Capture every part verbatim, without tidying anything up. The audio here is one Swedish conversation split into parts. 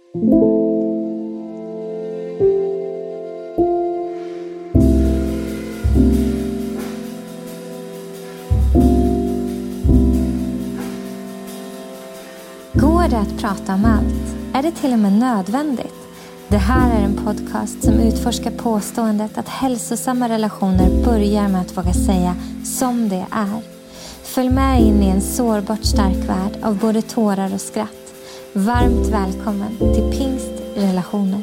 Går det att prata om allt? Är det till och med nödvändigt? Det här är en podcast som utforskar påståendet att hälsosamma relationer börjar med att våga säga som det är. Följ med in i en sårbart stark värld av både tårar och skratt. Varmt välkommen till Pingst Relationer.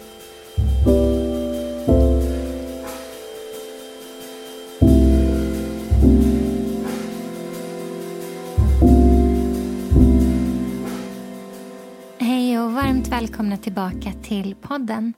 Hej och varmt välkomna tillbaka till podden.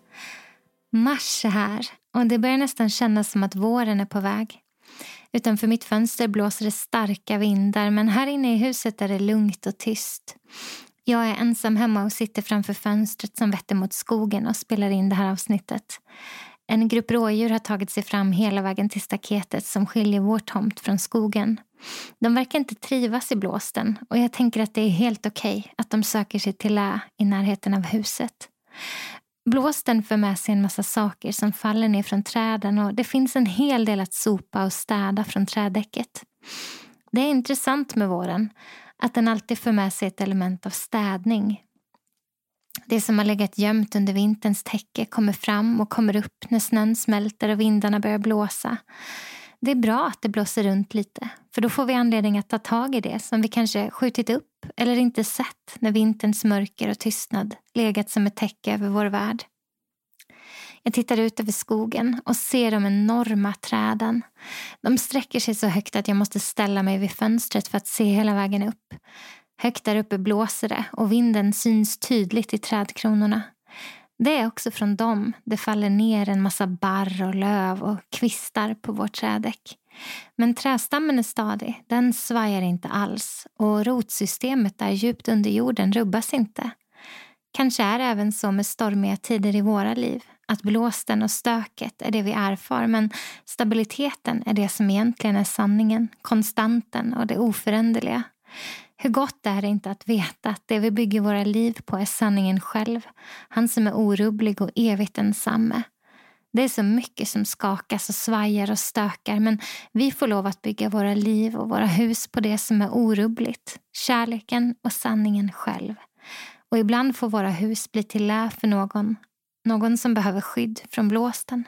Mars är här och det börjar nästan kännas som att våren är på väg. Utanför mitt fönster blåser det starka vindar, men här inne i huset är det lugnt och tyst. Jag är ensam hemma och sitter framför fönstret som vetter mot skogen och spelar in det här avsnittet. En grupp rådjur har tagit sig fram hela vägen till staketet som skiljer vår tomt från skogen. De verkar inte trivas i blåsten och jag tänker att det är helt okej att de söker sig till lä i närheten av huset. Blåsten för med sig en massa saker som faller ner från träden och det finns en hel del att sopa och städa från trädäcket. Det är intressant med våren att den alltid för med sig ett element av städning. Det som har legat gömt under vinterns täcke kommer fram och kommer upp när snön smälter och vindarna börjar blåsa. Det är bra att det blåser runt lite, för då får vi anledning att ta tag i det som vi kanske skjutit upp eller inte sett när vinterns mörker och tystnad legat som ett täcke över vår värld. Jag tittar ut över skogen och ser de enorma träden. De sträcker sig så högt att jag måste ställa mig vid fönstret för att se hela vägen upp. Högt där uppe blåser det och vinden syns tydligt i trädkronorna. Det är också från dem det faller ner en massa barr och löv och kvistar på vårt trädäck. Men trästammen är stadig, den svajar inte alls och rotsystemet där djupt under jorden rubbas inte. Kanske är det även så med stormiga tider i våra liv, att blåsten och stöket är det vi erfar, men stabiliteten är det som egentligen är sanningen, konstanten och det oföränderliga. Hur gott är det inte att veta att det vi bygger våra liv på är sanningen själv, han som är orubblig och evigt ensamme. Det är så mycket som skakas och svajar och stökar, men vi får lov att bygga våra liv och våra hus på det som är orubbligt, kärleken och sanningen själv. Och ibland får våra hus bli till lä för någon, någon som behöver skydd från blåsten.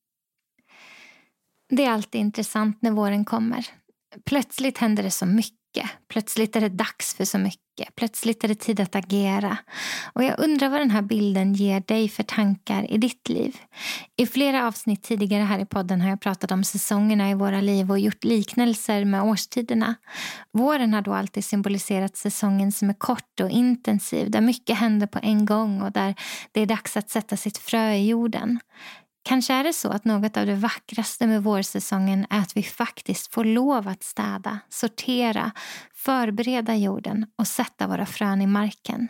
Det är alltid intressant när våren kommer. Plötsligt händer det så mycket. Plötsligt är det dags för så mycket. Plötsligt är det tid att agera. Och jag undrar vad den här bilden ger dig för tankar i ditt liv. I flera avsnitt tidigare här i podden har jag pratat om säsongerna i våra liv och gjort liknelser med årstiderna. Våren har då alltid symboliserat säsongen som är kort och intensiv, där mycket händer på en gång och där det är dags att sätta sitt frö i jorden. Kanske är det så att något av det vackraste med vårsäsongen är att vi faktiskt får lov att städa, sortera, förbereda jorden och sätta våra frön i marken.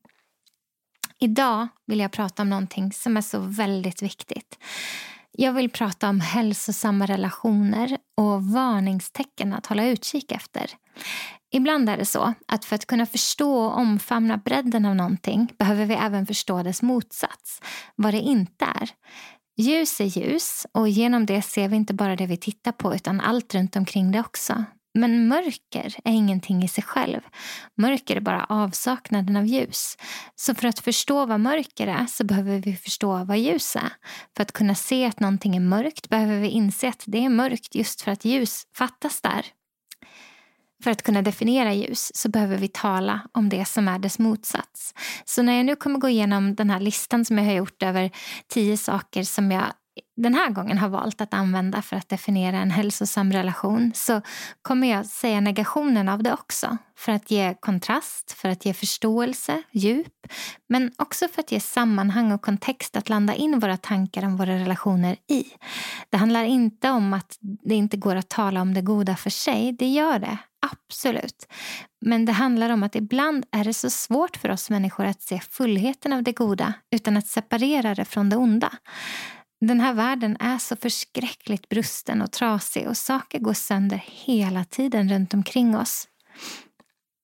Idag vill jag prata om någonting som är så väldigt viktigt. Jag vill prata om hälsosamma relationer och varningstecken att hålla utkik efter. Ibland är det så att för att kunna förstå och omfamna bredden av någonting behöver vi även förstå dess motsats, vad det inte är. Ljus är ljus och genom det ser vi inte bara det vi tittar på utan allt runt omkring det också. Men mörker är ingenting i sig själv. Mörker är bara avsaknaden av ljus. Så för att förstå vad mörker är så behöver vi förstå vad ljus är. För att kunna se att någonting är mörkt behöver vi inse att det är mörkt just för att ljus fattas där. För att kunna definiera ljus så behöver vi tala om det som är dess motsats. Så när jag nu kommer gå igenom den här listan som jag har gjort över tio saker som jag den här gången har valt att använda för att definiera en hälsosam relation, så kommer jag säga negationen av det också. För att ge kontrast, för att ge förståelse, djup, men också för att ge sammanhang och kontext att landa in våra tankar om våra relationer i. Det handlar inte om att det inte går att tala om det goda för sig, det gör det. Absolut. Men det handlar om att ibland är det så svårt för oss människor att se fullheten av det goda utan att separera det från det onda. Den här världen är så förskräckligt brusten och trasig och saker går sönder hela tiden runt omkring oss.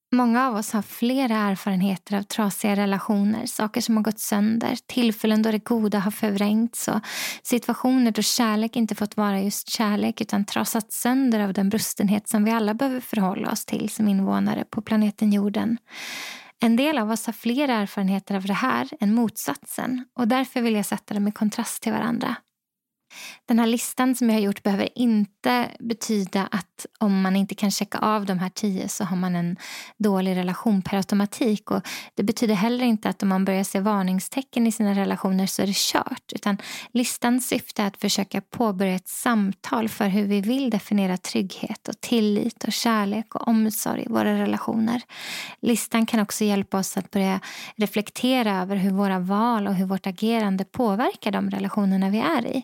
Många av oss har flera erfarenheter av trasiga relationer, saker som har gått sönder, tillfällen då det goda har förvrängts och situationer då kärlek inte fått vara just kärlek utan trasat sönder av den brustenhet som vi alla behöver förhålla oss till som invånare på planeten jorden. En del av oss har fler erfarenheter av det här än motsatsen och därför vill jag sätta dem i kontrast till varandra. Den här listan som jag har gjort behöver inte betyda att om man inte kan checka av de här tio så har man en dålig relation per automatik. Och det betyder heller inte att om man börjar se varningstecken i sina relationer så är det kört. Utan listans syfte är att försöka påbörja ett samtal för hur vi vill definiera trygghet och tillit och kärlek och omsorg i våra relationer. Listan kan också hjälpa oss att börja reflektera över hur våra val och hur vårt agerande påverkar de relationerna vi är i.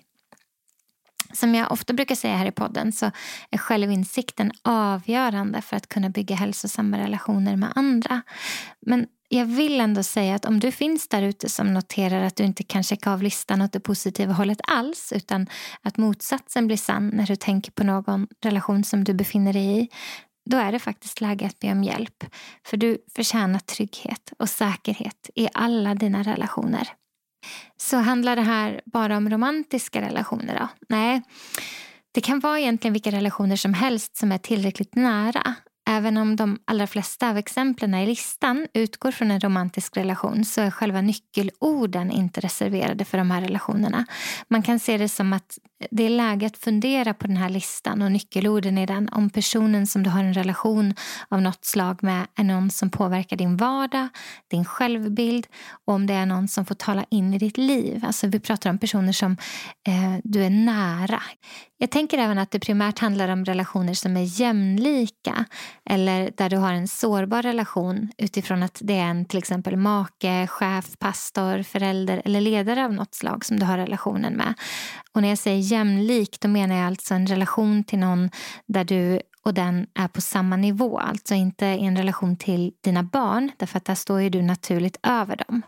Som jag ofta brukar säga här i podden så är självinsikten avgörande för att kunna bygga hälsosamma relationer med andra. Men jag vill ändå säga att om du finns där ute som noterar att du inte kan checka av listan åt det positiva hållet alls utan att motsatsen blir sann när du tänker på någon relation som du befinner dig i, då är det faktiskt läge att be om hjälp. För du förtjänar trygghet och säkerhet i alla dina relationer. Så handlar det här bara om romantiska relationer då? Nej, det kan vara egentligen vilka relationer som helst som är tillräckligt nära. Även om de allra flesta av exemplen i listan utgår från en romantisk relation så är själva nyckelorden inte reserverade för de här relationerna. Man kan se det som att det är läge att fundera på den här listan och nyckelorden i den om personen som du har en relation av något slag med är någon som påverkar din vardag, din självbild och om det är någon som får tala in i ditt liv. Alltså vi pratar om personer som eh, du är nära. Jag tänker även att det primärt handlar om relationer som är jämlika eller där du har en sårbar relation utifrån att det är en till exempel make, chef, pastor, förälder eller ledare av något slag som du har relationen med. Och när jag säger jämlik då menar jag alltså en relation till någon där du och den är på samma nivå. Alltså inte en relation till dina barn därför att där står ju du naturligt över dem.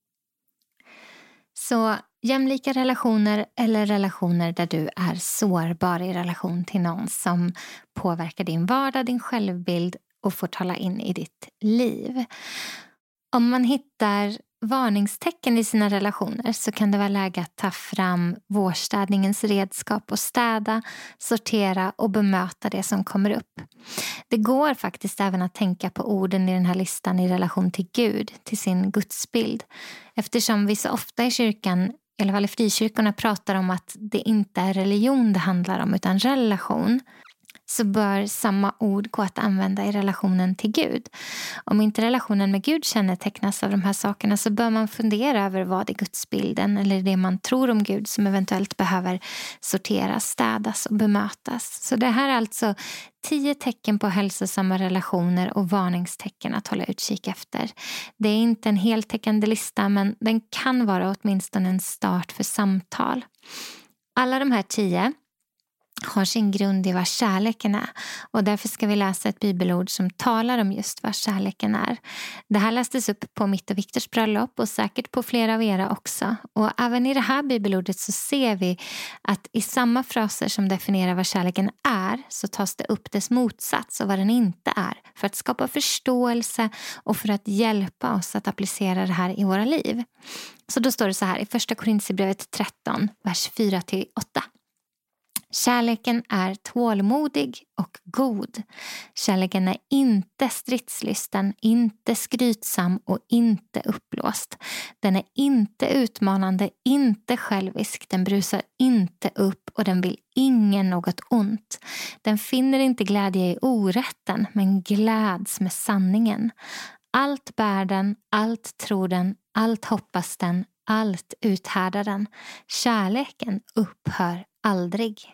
Så jämlika relationer eller relationer där du är sårbar i relation till någon som påverkar din vardag, din självbild och får tala in i ditt liv. Om man hittar varningstecken i sina relationer så kan det vara läge att ta fram vårstädningens redskap och städa, sortera och bemöta det som kommer upp. Det går faktiskt även att tänka på orden i den här listan i relation till Gud, till sin gudsbild. Eftersom vi så ofta i kyrkan, i alla fall i frikyrkorna, pratar om att det inte är religion det handlar om utan relation, så bör samma ord gå att använda i relationen till Gud. Om inte relationen med Gud kännetecknas av de här sakerna så bör man fundera över vad i gudsbilden eller det man tror om Gud som eventuellt behöver sorteras, städas och bemötas. Så det här är alltså tio tecken på hälsosamma relationer och varningstecken att hålla utkik efter. Det är inte en heltäckande lista men den kan vara åtminstone en start för samtal. Alla de här tio har sin grund i vad kärleken är. Och därför ska vi läsa ett bibelord som talar om just vad kärleken är. Det här lästes upp på mitt och Viktors bröllop och säkert på flera av era också. Och även i det här bibelordet så ser vi att i samma fraser som definierar vad kärleken är så tas det upp dess motsats och vad den inte är. För att skapa förståelse och för att hjälpa oss att applicera det här i våra liv. Så då står det så här i första Korinthierbrevet tretton, vers fyra till åtta. Kärleken är tålmodig och god. Kärleken är inte stridslysten, inte skrytsam och inte uppblåst. Den är inte utmanande, inte självisk. Den brusar inte upp och den vill ingen något ont. Den finner inte glädje i orätten men gläds med sanningen. Allt bär den, allt tror den, allt hoppas den, allt uthärdar den. Kärleken upphör aldrig.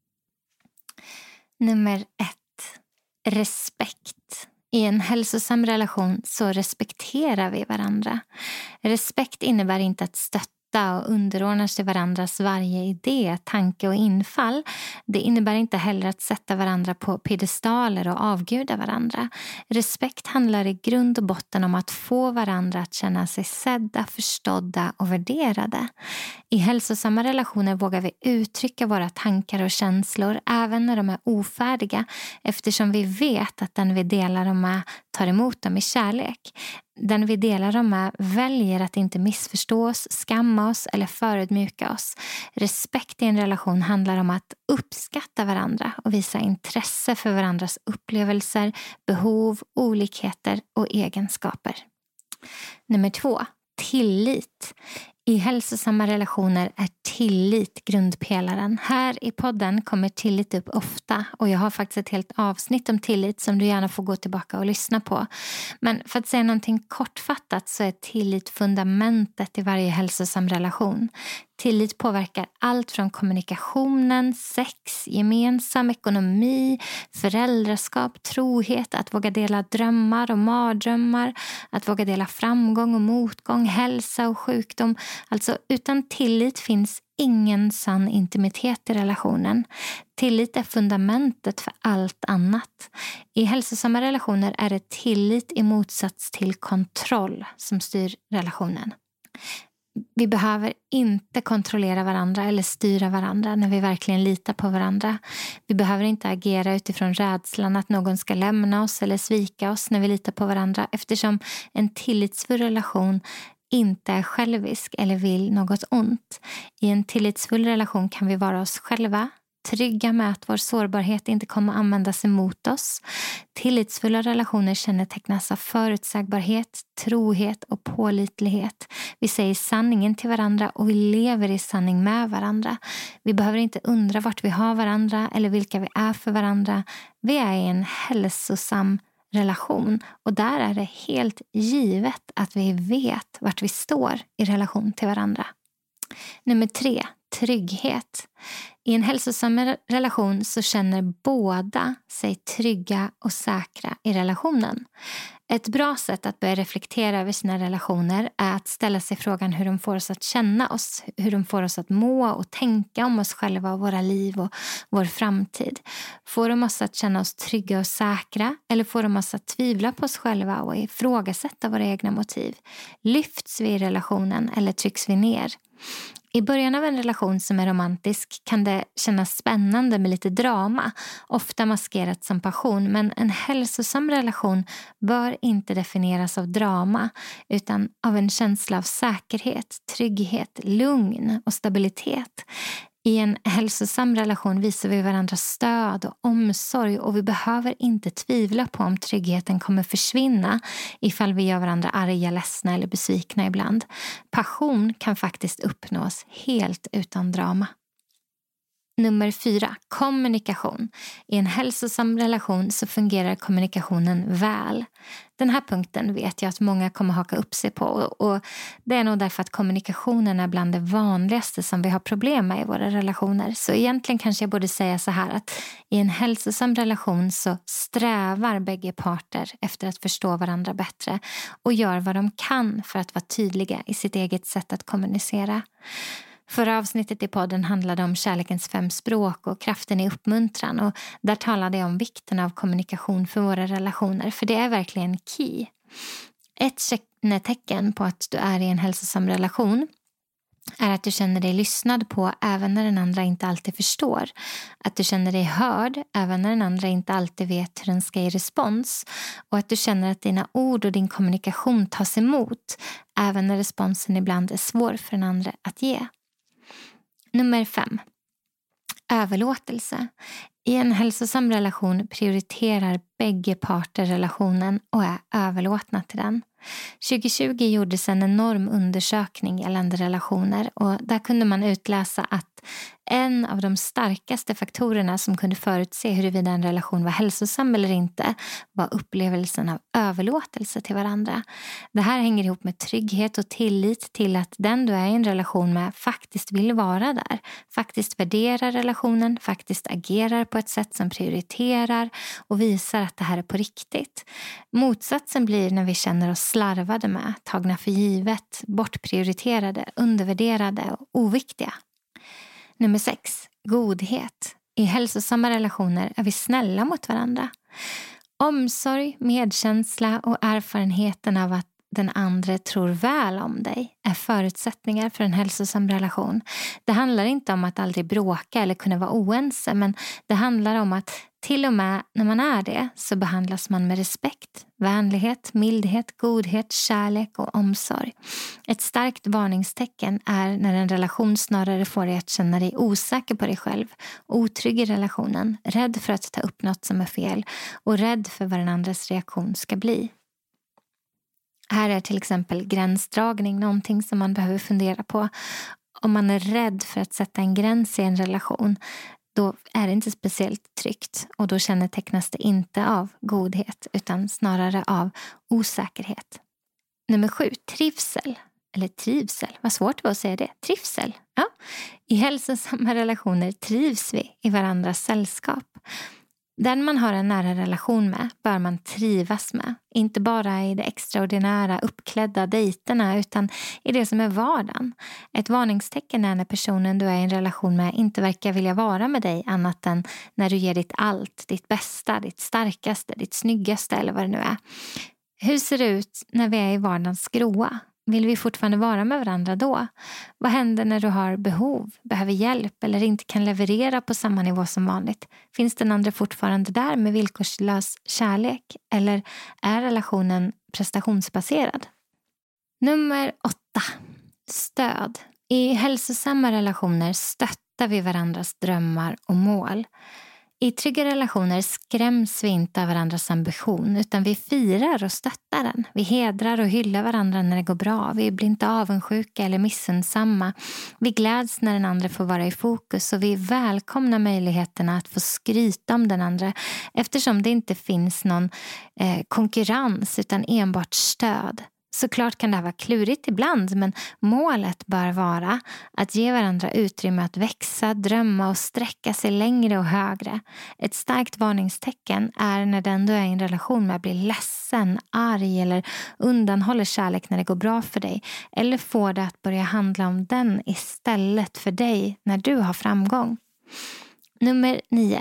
Nummer ett. Respekt. I en hälsosam relation så respekterar vi varandra. Respekt innebär inte att stötta och underordna sig varandras varje idé, tanke och infall. Det innebär inte heller att sätta varandra på piedestaler och avguda varandra. Respekt handlar i grund och botten om att få varandra att känna sig sedda, förstådda och värderade. I hälsosamma relationer vågar vi uttrycka våra tankar och känslor även när de är ofärdiga eftersom vi vet att den vi delar dem med tar emot dem i kärlek. Den vi delar dem med väljer att inte missförstå oss, skamma oss eller förödmjuka oss. Respekt i en relation handlar om att uppskatta varandra och visa intresse för varandras upplevelser, behov, olikheter och egenskaper. Nummer två, tillit. I hälsosamma relationer är tillit grundpelaren. Här i podden kommer tillit upp ofta och jag har faktiskt ett helt avsnitt om tillit som du gärna får gå tillbaka och lyssna på. Men för att säga någonting kortfattat så är tillit fundamentet i varje hälsosam relation. Tillit påverkar allt från kommunikationen, sex, gemensam ekonomi, föräldraskap, trohet, att våga dela drömmar och mardrömmar, att våga dela framgång och motgång, hälsa och sjukdom. Alltså utan tillit finns ingen sann intimitet i relationen. Tillit är fundamentet för allt annat. I hälsosamma relationer är det tillit i motsats till kontroll som styr relationen. Vi behöver inte kontrollera varandra eller styra varandra när vi verkligen litar på varandra. Vi behöver inte agera utifrån rädslan att någon ska lämna oss eller svika oss när vi litar på varandra, eftersom en tillitsfull relation inte är självisk eller vill något ont. I en tillitsfull relation kan vi vara oss själva, trygga med att vår sårbarhet inte kommer användas emot oss. Tillitsfulla relationer kännetecknas av förutsägbarhet, trohet och pålitlighet. Vi säger sanningen till varandra och vi lever i sanning med varandra. Vi behöver inte undra vart vi har varandra eller vilka vi är för varandra. Vi är i en hälsosam relation och där är det helt givet att vi vet vart vi står i relation till varandra. Nummer tre, trygghet. I en hälsosam relation så känner båda sig trygga och säkra i relationen. Ett bra sätt att börja reflektera över sina relationer är att ställa sig frågan hur de får oss att känna oss, hur de får oss att må och tänka om oss själva och våra liv och vår framtid. Får de oss att känna oss trygga och säkra eller får de oss att tvivla på oss själva och ifrågasätta våra egna motiv? Lyfts vi i relationen eller trycks vi ner? I början av en relation som är romantisk kan det kännas spännande med lite drama, ofta maskerat som passion, men en hälsosam relation bör inte definieras av drama utan av en känsla av säkerhet, trygghet, lugn och stabilitet. I en hälsosam relation visar vi varandra stöd och omsorg och vi behöver inte tvivla på om tryggheten kommer försvinna ifall vi gör varandra arga, ledsna eller besvikna ibland. Passion kan faktiskt uppnås helt utan drama. Nummer fyra, kommunikation. I en hälsosam relation så fungerar kommunikationen väl. Den här punkten vet jag att många kommer haka upp sig på och det är nog därför att kommunikationen är bland det vanligaste som vi har problem med i våra relationer. Så egentligen kanske jag borde säga så här att i en hälsosam relation så strävar bägge parter efter att förstå varandra bättre och gör vad de kan för att vara tydliga i sitt eget sätt att kommunicera. Förra avsnittet i podden handlade om kärlekens fem språk och kraften i uppmuntran och där talade jag om vikten av kommunikation för våra relationer, för det är verkligen key. Ett kännetecken på att du är i en hälsosam relation är att du känner dig lyssnad på även när den andra inte alltid förstår. Att du känner dig hörd även när den andra inte alltid vet hur den ska ge respons. Och att du känner att dina ord och din kommunikation tas emot även när responsen ibland är svår för den andra att ge. Nummer fem. Överlåtelse. I en hälsosam relation prioriterar bägge parter relationen och är överlåtna till den. tjugo tjugo gjordes en enorm undersökning gällande relationer och där kunde man utläsa att en av de starkaste faktorerna som kunde förutse huruvida en relation var hälsosam eller inte var upplevelsen av överlåtelse till varandra. Det här hänger ihop med trygghet och tillit till att den du är i en relation med faktiskt vill vara där. Faktiskt värderar relationen, faktiskt agerar på ett sätt som prioriterar och visar att det här är på riktigt. Motsatsen blir när vi känner oss slarvade med, tagna för givet, bortprioriterade, undervärderade och oviktiga. Nummer sex. Godhet. I hälsosamma relationer är vi snälla mot varandra. Omsorg, medkänsla och erfarenheten av att den andra tror väl om dig är förutsättningar för en hälsosam relation. Det handlar inte om att aldrig bråka eller kunna vara oense, men det handlar om att till och med när man är det så behandlas man med respekt, vänlighet, mildhet, godhet, kärlek och omsorg. Ett starkt varningstecken är när en relation snarare får dig att känna dig osäker på dig själv, otrygg i relationen, rädd för att ta upp något som är fel och rädd för vad den andres reaktion ska bli. Här är till exempel gränsdragning någonting som man behöver fundera på. Om man är rädd för att sätta en gräns i en relation, då är det inte speciellt tryggt och då kännetecknas det inte av godhet utan snarare av osäkerhet. Nummer sju, trivsel. Eller trivsel, vad svårt det var att säga det. Trivsel, ja. I hälsosamma relationer trivs vi i varandras sällskap. Den man har en nära relation med bör man trivas med. Inte bara i det extraordinära uppklädda dejterna utan i det som är vardagen. Ett varningstecken är när personen du är i en relation med inte verkar vilja vara med dig annat än när du ger ditt allt, ditt bästa, ditt starkaste, ditt snyggaste eller vad det nu är. Hur ser det ut när vi är i vardagens gråa? Vill vi fortfarande vara med varandra då? Vad händer när du har behov, behöver hjälp eller inte kan leverera på samma nivå som vanligt? Finns den andra fortfarande där med villkorslös kärlek? Eller är relationen prestationsbaserad? Nummer åtta. Stöd. I hälsosamma relationer stöttar vi varandras drömmar och mål. I trygga relationer skräms vi inte av varandras ambition utan vi firar och stöttar den. Vi hedrar och hyllar varandra när det går bra. Vi blir inte avundsjuka eller missunnsamma. Vi gläds när den andra får vara i fokus och vi välkomnar möjligheterna att få skryta om den andra eftersom det inte finns någon eh, konkurrens utan enbart stöd. Såklart kan det här vara klurigt ibland men målet bör vara att ge varandra utrymme att växa, drömma och sträcka sig längre och högre. Ett starkt varningstecken är när den du är i en relation med blir ledsen, arg eller undanhåller kärlek när det går bra för dig. Eller får det att börja handla om den istället för dig när du har framgång. Nummer nio.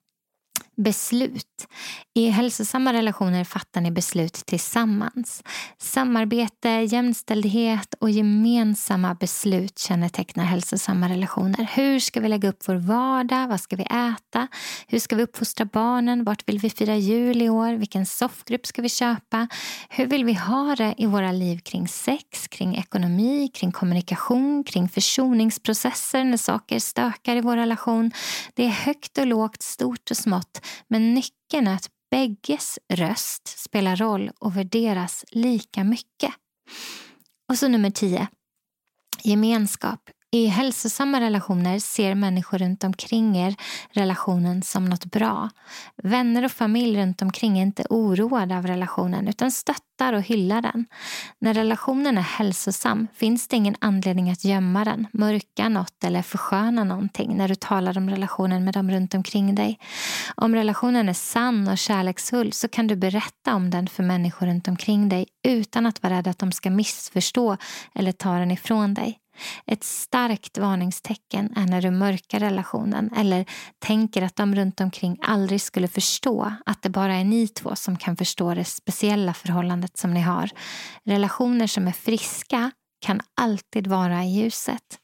Beslut. I hälsosamma relationer fattar ni beslut tillsammans. Samarbete, jämställdhet och gemensamma beslut kännetecknar hälsosamma relationer. Hur ska vi lägga upp vår vardag? Vad ska vi äta? Hur ska vi uppfostra barnen? Vart vill vi fira jul i år? Vilken soffgrupp ska vi köpa? Hur vill vi ha det i våra liv kring sex, kring ekonomi, kring kommunikation, kring försoningsprocesser när saker stökar i vår relation? Det är högt och lågt, stort och smått. Men nyckeln är att bägges röst spelar roll och värderas lika mycket. Och så nummer tio. Gemenskap. I hälsosamma relationer ser människor runt omkring er relationen som något bra. Vänner och familj runt omkring är inte oroade av relationen utan stöttar och hyllar den. När relationen är hälsosam finns det ingen anledning att gömma den, mörka något eller försköna någonting när du talar om relationen med dem runt omkring dig. Om relationen är sann och kärleksfull så kan du berätta om den för människor runt omkring dig utan att vara rädd att de ska missförstå eller ta den ifrån dig. Ett starkt varningstecken är när du mörkar relationen eller tänker att de runt omkring aldrig skulle förstå att det bara är ni två som kan förstå det speciella förhållandet som ni har. Relationer som är friska kan alltid vara i ljuset.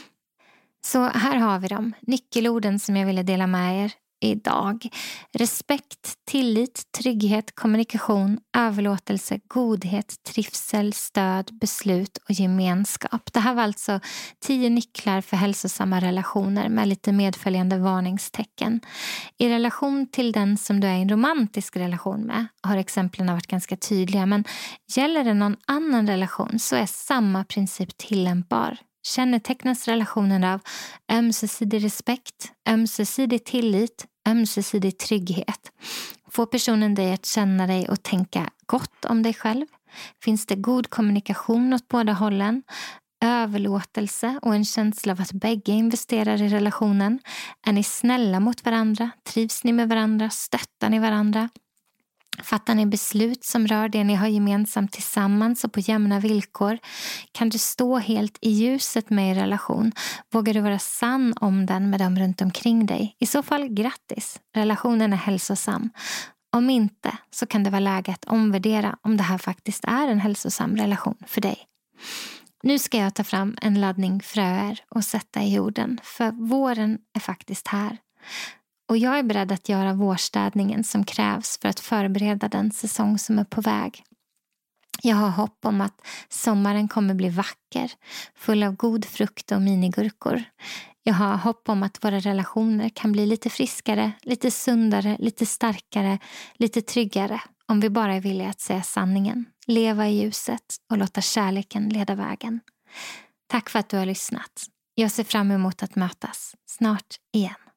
Så här har vi dem, nyckelorden som jag ville dela med er idag. Respekt, tillit, trygghet, kommunikation, överlåtelse, godhet, trivsel, stöd, beslut och gemenskap. Det här var alltså tio nycklar för hälsosamma relationer med lite medföljande varningstecken. I relation till den som du är i en romantisk relation med har exemplen varit ganska tydliga, men gäller det någon annan relation så är samma princip tillämpbar. Kännetecknas relationen av ömsesidig respekt, ömsesidig tillit, ömsesidig trygghet. Får personen dig att känna dig och tänka gott om dig själv? Finns det god kommunikation åt båda hållen? Överlåtelse och en känsla av att bägge investerar i relationen? Är ni snälla mot varandra? Trivs ni med varandra? Stöttar ni varandra? Fattar ni beslut som rör det ni har gemensamt tillsammans och på jämna villkor? Kan du stå helt i ljuset med er relation? Vågar du vara sann om den med dem runt omkring dig? I så fall grattis, relationen är hälsosam. Om inte så kan det vara läge att omvärdera om det här faktiskt är en hälsosam relation för dig. Nu ska jag ta fram en laddning fröer och sätta i jorden, för våren är faktiskt här. Och jag är beredd att göra vårstädningen som krävs för att förbereda den säsong som är på väg. Jag har hopp om att sommaren kommer bli vacker, full av god frukt och minigurkor. Jag har hopp om att våra relationer kan bli lite friskare, lite sundare, lite starkare, lite tryggare. Om vi bara är villiga att säga sanningen, leva i ljuset och låta kärleken leda vägen. Tack för att du har lyssnat. Jag ser fram emot att mötas snart igen.